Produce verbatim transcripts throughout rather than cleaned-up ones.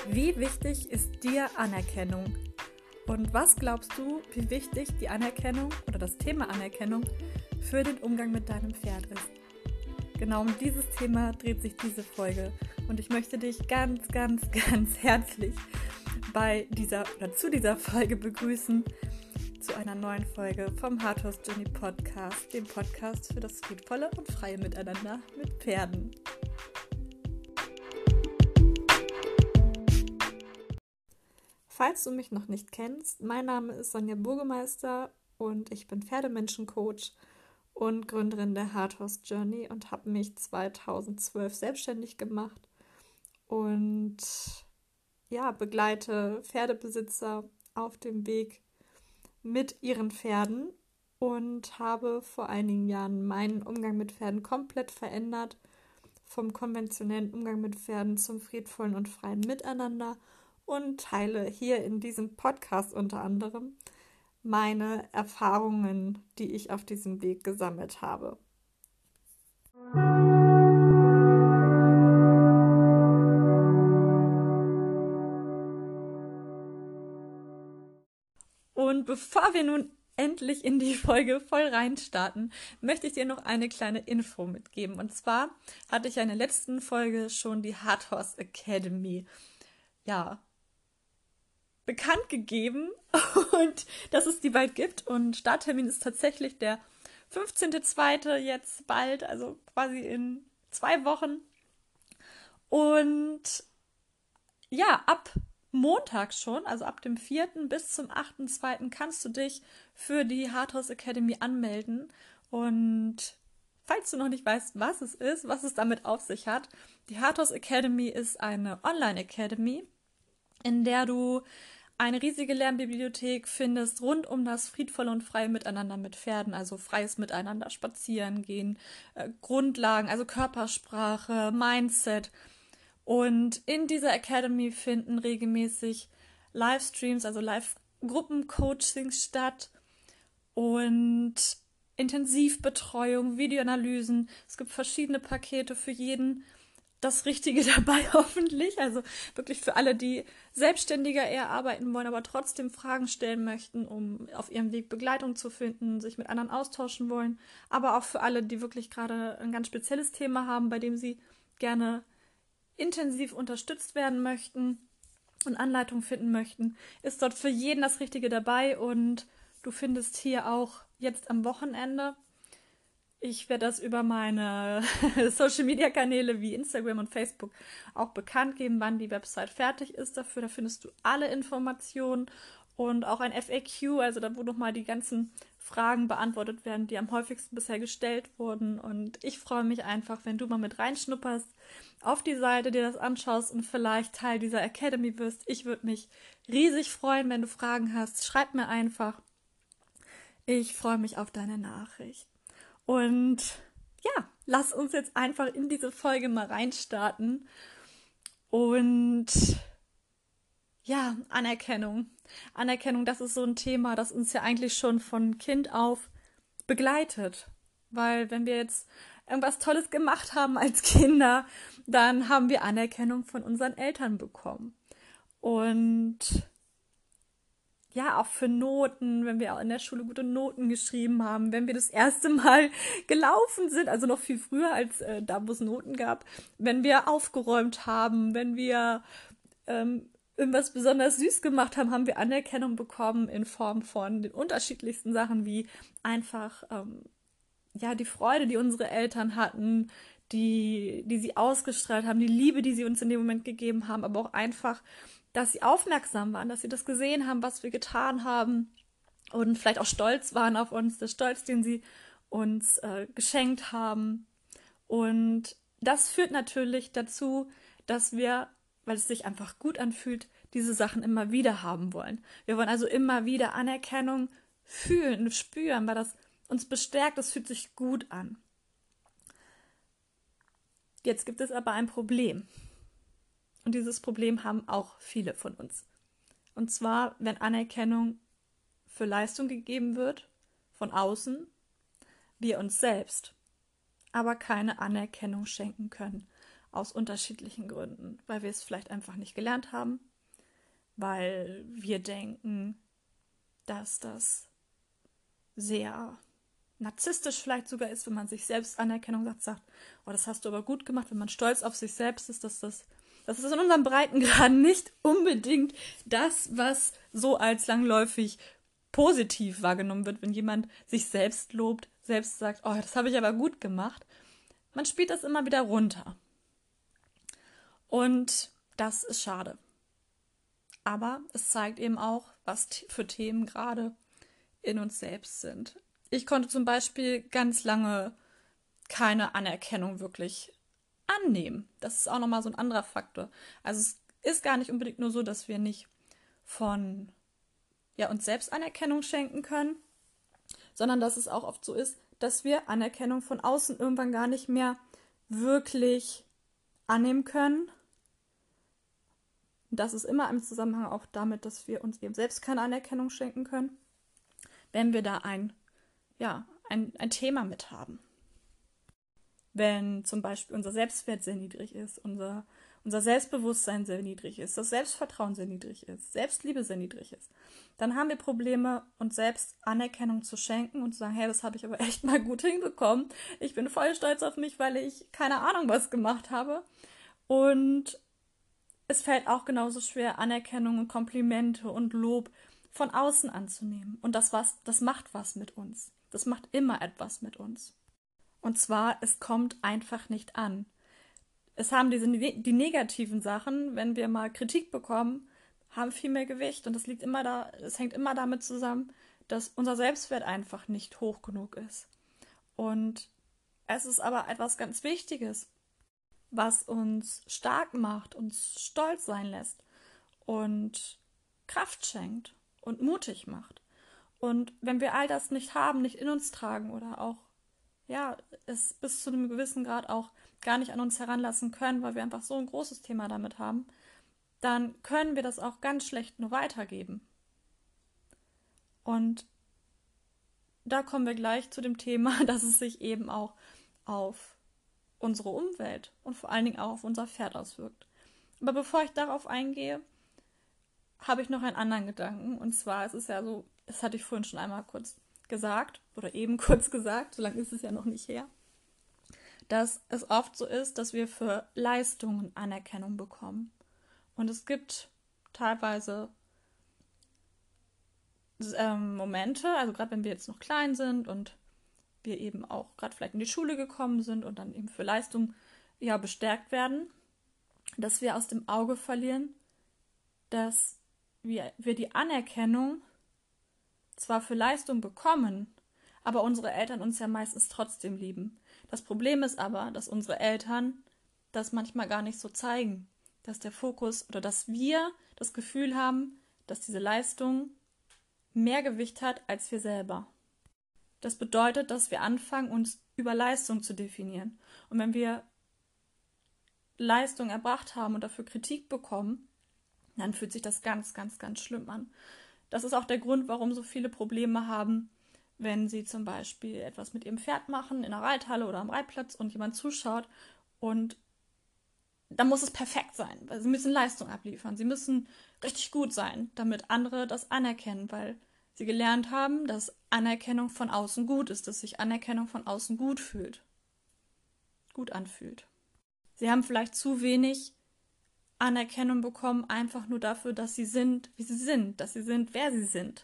Wie wichtig ist dir Anerkennung? Und was glaubst du, wie wichtig die Anerkennung oder das Thema Anerkennung für den Umgang mit deinem Pferd ist? Genau um dieses Thema dreht sich diese Folge und ich möchte dich ganz, ganz, ganz herzlich bei dieser oder zu dieser Folge begrüßen, zu einer neuen Folge vom Hard Horse Journey Podcast, dem Podcast für das friedvolle und freie Miteinander mit Pferden. Falls du mich noch nicht kennst, mein Name ist Sonja Burgemeister und ich bin Pferdemenschencoach und Gründerin der Hard Horse Journey und habe mich zweitausendzwölf selbstständig gemacht und ja, begleite Pferdebesitzer auf dem Weg mit ihren Pferden und habe vor einigen Jahren meinen Umgang mit Pferden komplett verändert, vom konventionellen Umgang mit Pferden zum friedvollen und freien Miteinander und teile hier in diesem Podcast unter anderem meine Erfahrungen, die ich auf diesem Weg gesammelt habe. Und bevor wir nun endlich in die Folge voll reinstarten, möchte ich dir noch eine kleine Info mitgeben. Und zwar hatte ich ja in der letzten Folge schon die Hard Horse Academy ja, bekannt gegeben und dass es die bald gibt. Und Starttermin ist tatsächlich der fünfzehnter zweite jetzt bald, also quasi in zwei Wochen. Und ja, ab Montag schon, also ab dem vierten bis zum achten zweiten kannst du dich für die Hard Horse Academy anmelden. Und falls du noch nicht weißt, was es ist, was es damit auf sich hat, die Hard Horse Academy ist eine Online-Academy, in der du eine riesige Lernbibliothek findest rund um das friedvolle und freie Miteinander mit Pferden, also freies Miteinander, spazieren gehen, äh, Grundlagen, also Körpersprache, Mindset. Und in dieser Academy finden regelmäßig Livestreams, also Live-Gruppencoachings statt und Intensivbetreuung, Videoanalysen. Es gibt verschiedene Pakete für jeden. Das Richtige dabei hoffentlich, also wirklich für alle, die selbstständiger eher arbeiten wollen, aber trotzdem Fragen stellen möchten, um auf ihrem Weg Begleitung zu finden, sich mit anderen austauschen wollen, aber auch für alle, die wirklich gerade ein ganz spezielles Thema haben, bei dem sie gerne intensiv unterstützt werden möchten und Anleitung finden möchten, ist dort für jeden das Richtige dabei und du findest hier auch jetzt am Wochenende. Ich werde das über meine Social-Media-Kanäle wie Instagram und Facebook auch bekannt geben, wann die Website fertig ist dafür. Da findest du alle Informationen und auch ein F A Q, also da wo nochmal die ganzen Fragen beantwortet werden, die am häufigsten bisher gestellt wurden. Und ich freue mich einfach, wenn du mal mit reinschnupperst auf die Seite, dir das anschaust und vielleicht Teil dieser Academy wirst. Ich würde mich riesig freuen, wenn du Fragen hast. Schreib mir einfach. Ich freue mich auf deine Nachricht. Und ja, lass uns jetzt einfach in diese Folge mal reinstarten. Und ja, Anerkennung. Anerkennung, das ist so ein Thema, das uns ja eigentlich schon von Kind auf begleitet. Weil wenn wir jetzt irgendwas Tolles gemacht haben als Kinder, dann haben wir Anerkennung von unseren Eltern bekommen. Und ja, auch für Noten, wenn wir auch in der Schule gute Noten geschrieben haben, wenn wir das erste Mal gelaufen sind, also noch viel früher als äh, da, wo es Noten gab, wenn wir aufgeräumt haben, wenn wir ähm, irgendwas besonders süß gemacht haben, haben wir Anerkennung bekommen in Form von den unterschiedlichsten Sachen, wie einfach ähm, ja die Freude, die unsere Eltern hatten, die, die sie ausgestrahlt haben, die Liebe, die sie uns in dem Moment gegeben haben, aber auch einfach, dass sie aufmerksam waren, dass sie das gesehen haben, was wir getan haben und vielleicht auch stolz waren auf uns, der Stolz, den sie uns äh, geschenkt haben. Und das führt natürlich dazu, dass wir, weil es sich einfach gut anfühlt, diese Sachen immer wieder haben wollen. Wir wollen also immer wieder Anerkennung fühlen, spüren, weil das uns bestärkt, das fühlt sich gut an. Jetzt gibt es aber ein Problem. Und dieses Problem haben auch viele von uns. Und zwar, wenn Anerkennung für Leistung gegeben wird, von außen, wir uns selbst, aber keine Anerkennung schenken können aus unterschiedlichen Gründen, weil wir es vielleicht einfach nicht gelernt haben, weil wir denken, dass das sehr narzisstisch vielleicht sogar ist, wenn man sich selbst Anerkennung sagt, sagt, oh, das hast du aber gut gemacht, wenn man stolz auf sich selbst ist, dass das, das ist in unserem Breitengrad nicht unbedingt das, was so als langläufig positiv wahrgenommen wird, wenn jemand sich selbst lobt, selbst sagt, oh, das habe ich aber gut gemacht. Man spielt das immer wieder runter. Und das ist schade. Aber es zeigt eben auch, was für Themen gerade in uns selbst sind. Ich konnte zum Beispiel ganz lange keine Anerkennung wirklich annehmen. Das ist auch nochmal so ein anderer Faktor. Also es ist gar nicht unbedingt nur so, dass wir nicht von ja, uns selbst Anerkennung schenken können, sondern dass es auch oft so ist, dass wir Anerkennung von außen irgendwann gar nicht mehr wirklich annehmen können. Das ist immer im Zusammenhang auch damit, dass wir uns eben selbst keine Anerkennung schenken können, wenn wir da ein, ja, ein, ein Thema mit haben. Wenn zum Beispiel unser Selbstwert sehr niedrig ist, unser, unser Selbstbewusstsein sehr niedrig ist, das Selbstvertrauen sehr niedrig ist, Selbstliebe sehr niedrig ist, dann haben wir Probleme, uns selbst Anerkennung zu schenken und zu sagen, hey, das habe ich aber echt mal gut hinbekommen. Ich bin voll stolz auf mich, weil ich keine Ahnung was gemacht habe. Und es fällt auch genauso schwer, Anerkennung und Komplimente und Lob von außen anzunehmen. Und das, was, das macht was mit uns. Das macht immer etwas mit uns. Und zwar, es kommt einfach nicht an. Es haben diese die negativen Sachen, wenn wir mal Kritik bekommen, haben viel mehr Gewicht. Und das liegt immer da, es hängt immer damit zusammen, dass unser Selbstwert einfach nicht hoch genug ist. Und es ist aber etwas ganz Wichtiges, was uns stark macht, uns stolz sein lässt und Kraft schenkt und mutig macht. Und wenn wir all das nicht haben, nicht in uns tragen oder auch, ja, es bis zu einem gewissen Grad auch gar nicht an uns heranlassen können, weil wir einfach so ein großes Thema damit haben, dann können wir das auch ganz schlecht nur weitergeben. Und da kommen wir gleich zu dem Thema, dass es sich eben auch auf unsere Umwelt und vor allen Dingen auch auf unser Pferd auswirkt. Aber bevor ich darauf eingehe, habe ich noch einen anderen Gedanken. Und zwar, es ist ja so, das hatte ich vorhin schon einmal kurz gesagt oder eben kurz gesagt, so lange ist es ja noch nicht her, dass es oft so ist, dass wir für Leistungen Anerkennung bekommen. Und es gibt teilweise ähm, Momente, also gerade wenn wir jetzt noch klein sind und wir eben auch gerade vielleicht in die Schule gekommen sind und dann eben für Leistung ja bestärkt werden, dass wir aus dem Auge verlieren, dass wir, wir die Anerkennung zwar für Leistung bekommen, aber unsere Eltern uns ja meistens trotzdem lieben. Das Problem ist aber, dass unsere Eltern das manchmal gar nicht so zeigen, dass der Fokus oder dass wir das Gefühl haben, dass diese Leistung mehr Gewicht hat als wir selber. Das bedeutet, dass wir anfangen, uns über Leistung zu definieren. Und wenn wir Leistung erbracht haben und dafür Kritik bekommen, dann fühlt sich das ganz, ganz, ganz schlimm an. Das ist auch der Grund, warum so viele Probleme haben, wenn sie zum Beispiel etwas mit ihrem Pferd machen, in einer Reithalle oder am Reitplatz und jemand zuschaut und dann muss es perfekt sein, weil sie müssen Leistung abliefern. Sie müssen richtig gut sein, damit andere das anerkennen, weil sie gelernt haben, dass Anerkennung von außen gut ist, dass sich Anerkennung von außen gut fühlt, gut anfühlt. Sie haben vielleicht zu wenig Anerkennung bekommen, einfach nur dafür, dass sie sind, wie sie sind, dass sie sind, wer sie sind.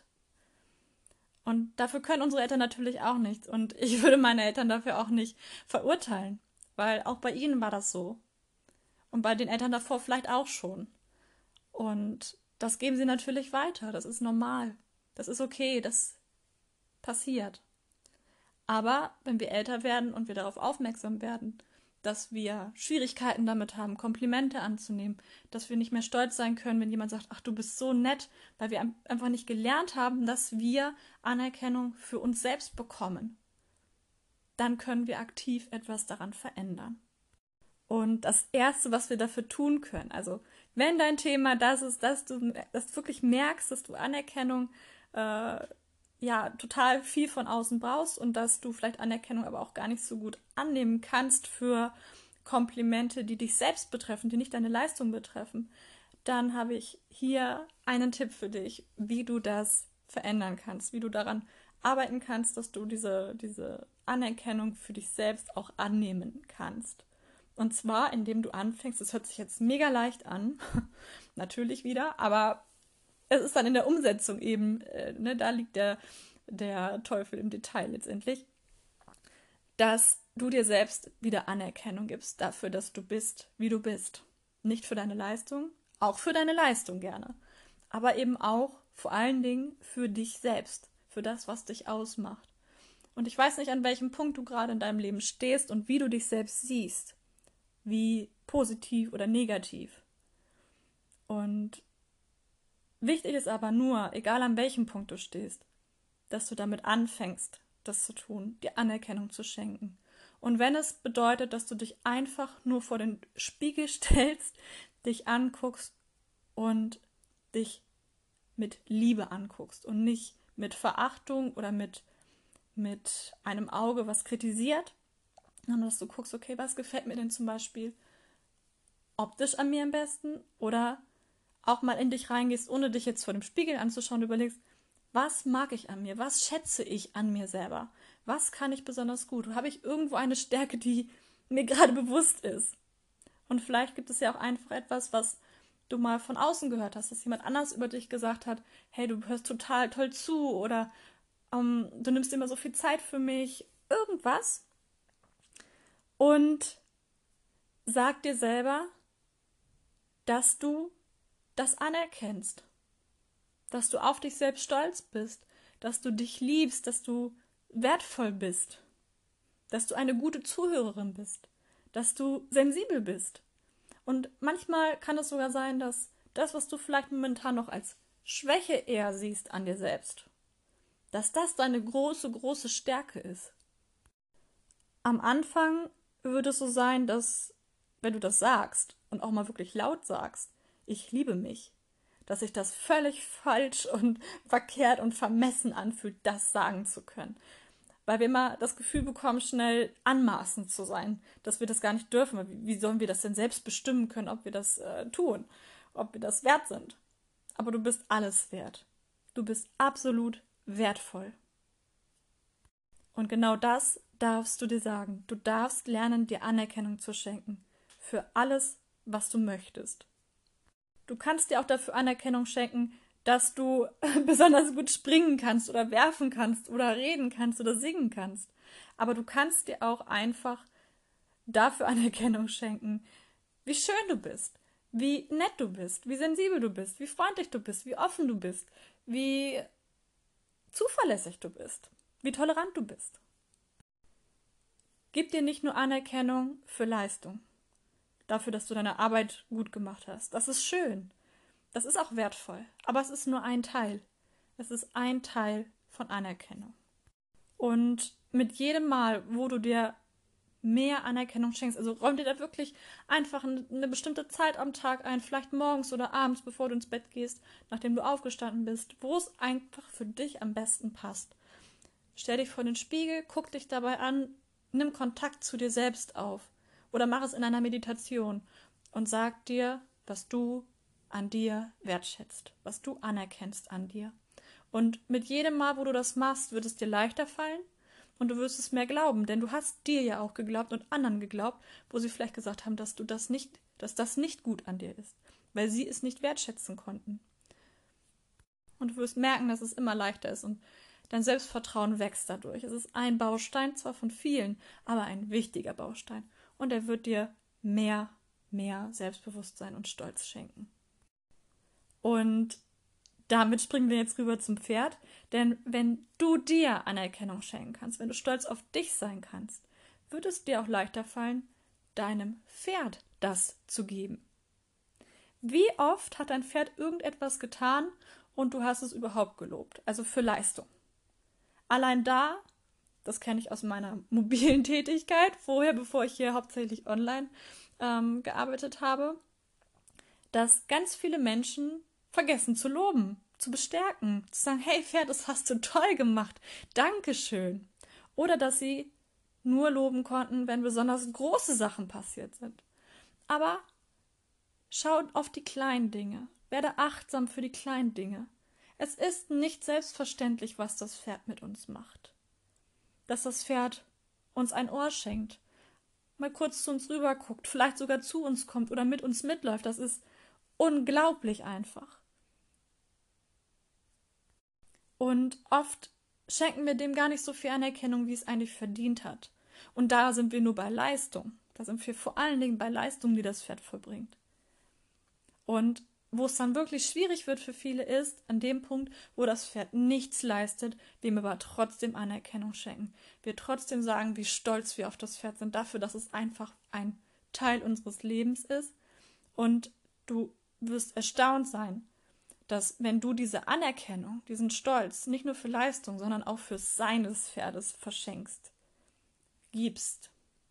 Und dafür können unsere Eltern natürlich auch nichts. Und ich würde meine Eltern dafür auch nicht verurteilen, weil auch bei ihnen war das so. Und bei den Eltern davor vielleicht auch schon. Und das geben sie natürlich weiter. Das ist normal. Das ist okay. Das passiert. Aber wenn wir älter werden und wir darauf aufmerksam werden, dass wir Schwierigkeiten damit haben, Komplimente anzunehmen, dass wir nicht mehr stolz sein können, wenn jemand sagt, ach, du bist so nett, weil wir einfach nicht gelernt haben, dass wir Anerkennung für uns selbst bekommen, dann können wir aktiv etwas daran verändern. Und das Erste, was wir dafür tun können, also wenn dein Thema das ist, dass du, dass du wirklich merkst, dass du Anerkennung äh, ja total viel von außen brauchst und dass du vielleicht Anerkennung aber auch gar nicht so gut annehmen kannst für Komplimente, die dich selbst betreffen, die nicht deine Leistung betreffen, dann habe ich hier einen Tipp für dich, wie du das verändern kannst, wie du daran arbeiten kannst, dass du diese, diese Anerkennung für dich selbst auch annehmen kannst. Und zwar, indem du anfängst, das hört sich jetzt mega leicht an, natürlich wieder, aber es ist dann in der Umsetzung eben, äh, ne, da liegt der, der Teufel im Detail letztendlich, dass du dir selbst wieder Anerkennung gibst dafür, dass du bist, wie du bist. Nicht für deine Leistung, auch für deine Leistung gerne, aber eben auch vor allen Dingen für dich selbst, für das, was dich ausmacht. Und ich weiß nicht, an welchem Punkt du gerade in deinem Leben stehst und wie du dich selbst siehst, wie positiv oder negativ. Und wichtig ist aber nur, egal an welchem Punkt du stehst, dass du damit anfängst, das zu tun, dir Anerkennung zu schenken. Und wenn es bedeutet, dass du dich einfach nur vor den Spiegel stellst, dich anguckst und dich mit Liebe anguckst und nicht mit Verachtung oder mit, mit einem Auge, was kritisiert, sondern dass du guckst, okay, was gefällt mir denn zum Beispiel optisch an mir am besten, oder auch mal in dich reingehst, ohne dich jetzt vor dem Spiegel anzuschauen, und überlegst, was mag ich an mir, was schätze ich an mir selber, was kann ich besonders gut, habe ich irgendwo eine Stärke, die mir gerade bewusst ist. Und vielleicht gibt es ja auch einfach etwas, was du mal von außen gehört hast, dass jemand anders über dich gesagt hat, hey, du hörst total toll zu, oder ähm, du nimmst immer so viel Zeit für mich, irgendwas. Und sag dir selber, dass du das anerkennst, dass du auf dich selbst stolz bist, dass du dich liebst, dass du wertvoll bist, dass du eine gute Zuhörerin bist, dass du sensibel bist. Und manchmal kann es sogar sein, dass das, was du vielleicht momentan noch als Schwäche eher siehst an dir selbst, dass das deine große, große Stärke ist. Am Anfang wird es so sein, dass, wenn du das sagst und auch mal wirklich laut sagst, ich liebe mich, dass sich das völlig falsch und verkehrt und vermessen anfühlt, das sagen zu können. Weil wir immer das Gefühl bekommen, schnell anmaßend zu sein, dass wir das gar nicht dürfen. Wie sollen wir das denn selbst bestimmen können, ob wir das äh, tun, ob wir das wert sind? Aber du bist alles wert. Du bist absolut wertvoll. Und genau das darfst du dir sagen. Du darfst lernen, dir Anerkennung zu schenken für alles, was du möchtest. Du kannst dir auch dafür Anerkennung schenken, dass du besonders gut springen kannst oder werfen kannst oder reden kannst oder singen kannst. Aber du kannst dir auch einfach dafür Anerkennung schenken, wie schön du bist, wie nett du bist, wie sensibel du bist, wie freundlich du bist, wie offen du bist, wie zuverlässig du bist, wie tolerant du bist. Gib dir nicht nur Anerkennung für Leistung, dafür, dass du deine Arbeit gut gemacht hast. Das ist schön. Das ist auch wertvoll, aber es ist nur ein Teil. Es ist ein Teil von Anerkennung. Und mit jedem Mal, wo du dir mehr Anerkennung schenkst, also räum dir da wirklich einfach eine bestimmte Zeit am Tag ein, vielleicht morgens oder abends, bevor du ins Bett gehst, nachdem du aufgestanden bist, wo es einfach für dich am besten passt. Stell dich vor den Spiegel, guck dich dabei an, nimm Kontakt zu dir selbst auf oder mach es in einer Meditation und sag dir, was du an dir wertschätzt, was du anerkennst an dir. Und mit jedem Mal, wo du das machst, wird es dir leichter fallen und du wirst es mehr glauben, denn du hast dir ja auch geglaubt und anderen geglaubt, wo sie vielleicht gesagt haben, dass du das nicht, dass das nicht gut an dir ist, weil sie es nicht wertschätzen konnten. Und du wirst merken, dass es immer leichter ist und dein Selbstvertrauen wächst dadurch. Es ist ein Baustein, zwar von vielen, aber ein wichtiger Baustein. Und er wird dir mehr, mehr Selbstbewusstsein und Stolz schenken. Und damit springen wir jetzt rüber zum Pferd, denn wenn du dir Anerkennung schenken kannst, wenn du stolz auf dich sein kannst, wird es dir auch leichter fallen, deinem Pferd das zu geben. Wie oft hat dein Pferd irgendetwas getan und du hast es überhaupt gelobt, also für Leistung? Allein da, das kenne ich aus meiner mobilen Tätigkeit, vorher, bevor ich hier hauptsächlich online ähm, gearbeitet habe, dass ganz viele Menschen vergessen zu loben, zu bestärken, zu sagen, hey Pferd, das hast du toll gemacht, Dankeschön. Oder dass sie nur loben konnten, wenn besonders große Sachen passiert sind. Aber schau auf die kleinen Dinge. Werde achtsam für die kleinen Dinge. Es ist nicht selbstverständlich, was das Pferd mit uns macht. Dass das Pferd uns ein Ohr schenkt, mal kurz zu uns rüber guckt, vielleicht sogar zu uns kommt oder mit uns mitläuft. Das ist unglaublich einfach. Und oft schenken wir dem gar nicht so viel Anerkennung, wie es eigentlich verdient hat. Und da sind wir nur bei Leistung. Da sind wir vor allen Dingen bei Leistung, die das Pferd vollbringt. Und wo es dann wirklich schwierig wird für viele ist, an dem Punkt, wo das Pferd nichts leistet, dem aber trotzdem Anerkennung schenken. Wir trotzdem sagen, wie stolz wir auf das Pferd sind, dafür, dass es einfach ein Teil unseres Lebens ist. Und du wirst erstaunt sein, dass wenn du diese Anerkennung, diesen Stolz, nicht nur für Leistung, sondern auch für Sein des Pferdes verschenkst, gibst,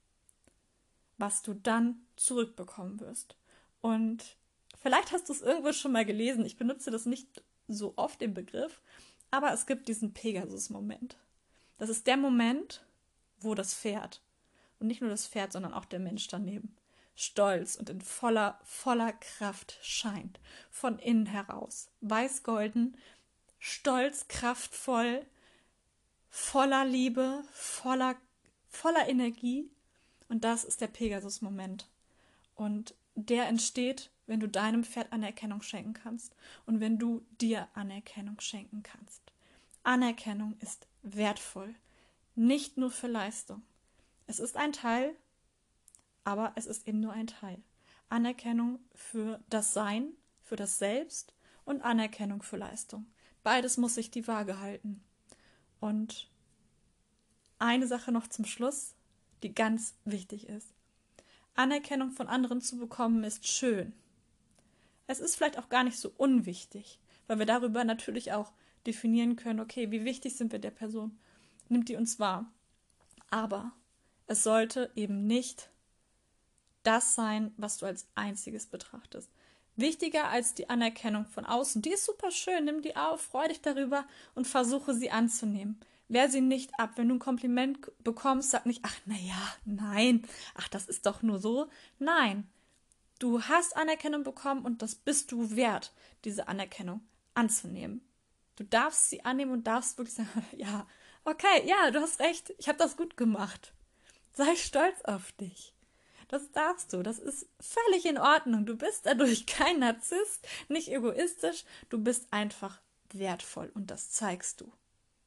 was du dann zurückbekommen wirst. Und vielleicht hast du es irgendwo schon mal gelesen, ich benutze das nicht so oft, den Begriff, aber es gibt diesen Pegasus-Moment. Das ist der Moment, wo das Pferd, und nicht nur das Pferd, sondern auch der Mensch daneben, stolz und in voller, voller Kraft scheint, von innen heraus, weiß-golden, stolz, kraftvoll, voller Liebe, voller, voller Energie. Und das ist der Pegasus-Moment. Und der entsteht, wenn du deinem Pferd Anerkennung schenken kannst und wenn du dir Anerkennung schenken kannst. Anerkennung ist wertvoll, nicht nur für Leistung. Es ist ein Teil, aber es ist eben nur ein Teil. Anerkennung für das Sein, für das Selbst und Anerkennung für Leistung. Beides muss sich die Waage halten. Und eine Sache noch zum Schluss, die ganz wichtig ist. Anerkennung von anderen zu bekommen ist schön. Es ist vielleicht auch gar nicht so unwichtig, weil wir darüber natürlich auch definieren können, okay, wie wichtig sind wir der Person? Nimmt die uns wahr? Aber es sollte eben nicht das sein, was du als einziges betrachtest. Wichtiger als die Anerkennung von außen. Die ist super schön, nimm die auf, freu dich darüber und versuche sie anzunehmen. Wehr sie nicht ab. Wenn du ein Kompliment bekommst, sag nicht, ach naja, nein, ach das ist doch nur so. Nein, du hast Anerkennung bekommen und das bist du wert, diese Anerkennung anzunehmen. Du darfst sie annehmen und darfst wirklich sagen, ja, okay, ja, du hast recht, ich habe das gut gemacht. Sei stolz auf dich. Das darfst du, das ist völlig in Ordnung. Du bist dadurch kein Narzisst, nicht egoistisch, du bist einfach wertvoll und das zeigst du.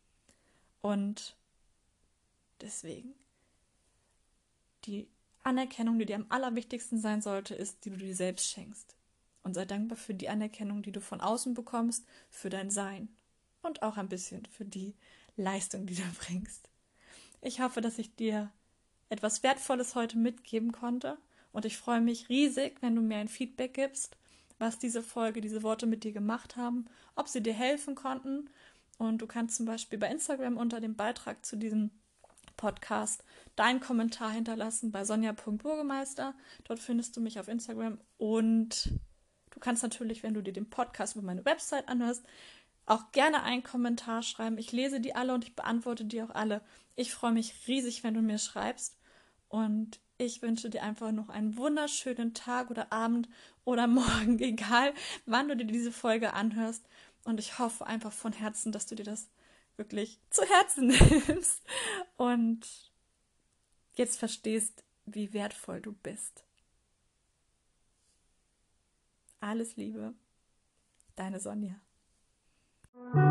Und deswegen, die Anerkennung, die dir am allerwichtigsten sein sollte, ist, die du dir selbst schenkst. Und sei dankbar für die Anerkennung, die du von außen bekommst, für dein Sein und auch ein bisschen für die Leistung, die du bringst. Ich hoffe, dass ich dir etwas Wertvolles heute mitgeben konnte und ich freue mich riesig, wenn du mir ein Feedback gibst, was diese Folge, diese Worte mit dir gemacht haben, ob sie dir helfen konnten. Und du kannst zum Beispiel bei Instagram unter dem Beitrag zu diesem Podcast deinen Kommentar hinterlassen bei sonja punkt burgemeister. Dort findest du mich auf Instagram und du kannst natürlich, wenn du dir den Podcast über meine Website anhörst, auch gerne einen Kommentar schreiben. Ich lese die alle und ich beantworte die auch alle. Ich freue mich riesig, wenn du mir schreibst und ich wünsche dir einfach noch einen wunderschönen Tag oder Abend oder Morgen, egal wann du dir diese Folge anhörst. Und ich hoffe einfach von Herzen, dass du dir das wirklich zu Herzen nimmst und jetzt verstehst, wie wertvoll du bist. Alles Liebe, deine Sonja.